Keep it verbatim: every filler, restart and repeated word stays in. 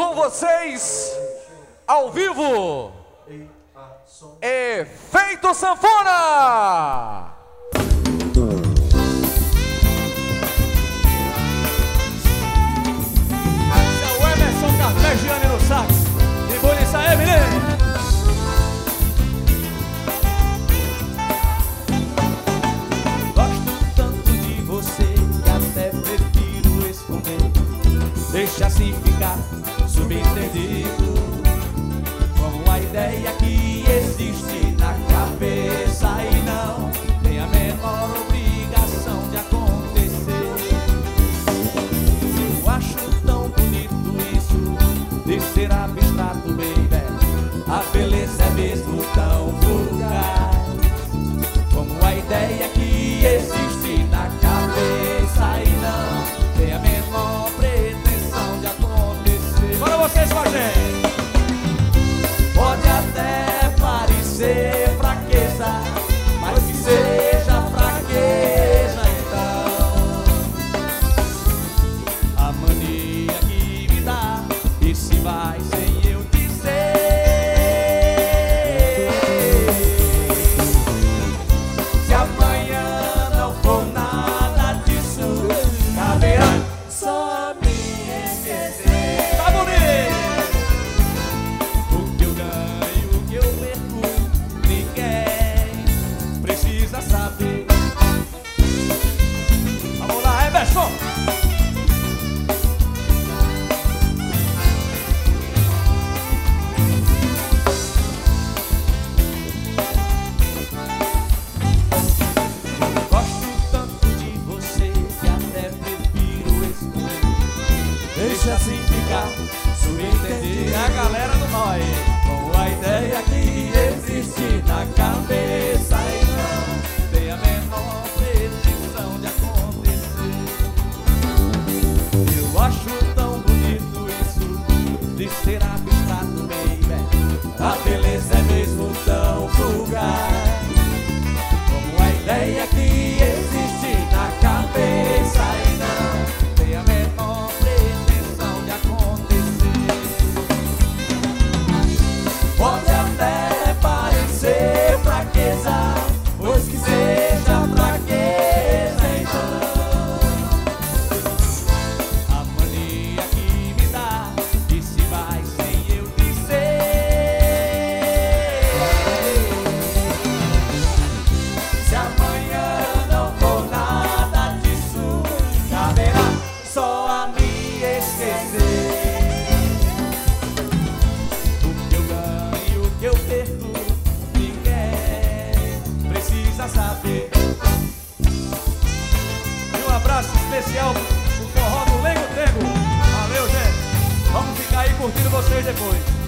Com vocês, ao vivo, Efeito Sanfona! Esse é o Emerson Carpegiani no sax. E bonita aí, menino! Gosto tanto de você que até prefiro esconder. Deixa assim ficar subentendido, como a ideia que existe na cabeça e não tem a menor obrigação de acontecer. Eu acho tão bonito isso de ser abstrato, baby. A beleza é mesmo tão fugaz, como a ideia que existe na cabeça e não tem a menor pretensão de acontecer. Bora vocês com a gente! Pode até parecer fraqueza, mas que seja fraqueza então. A mania que me dá e se vai sem eu dizer. Se amanhã não for nada disso, caberá só me esquecer. Tá bonito! O que eu ganho, o que eu perco, ninguém precisa saber. Vamos lá, Emerson! Gosto tanto de você que até prefiro esconder. Deixa assim ficar, subentender. É a galera do mal aí. Com a ideia que existe na cabeça e não tem a menor pretensão de acontecer. Eu acho tão bonito isso de ser abstrato, baby. A beleza é mesmo tão fugaz, como a ideia que existe na cabeça e não tem a menor pretensão de acontecer. Pode até parecer fraqueza, pois que seja fraqueza então. A mania que me dá e se vai sem eu dizer. Se amanhã não for nada disso, caberá só a me esquecer. O que eu ganho, o que eu perco, ninguém precisa saber. E um abraço especial pro forró do Lengo Tego. Valeu, gente! Vamos ficar aí curtindo vocês depois.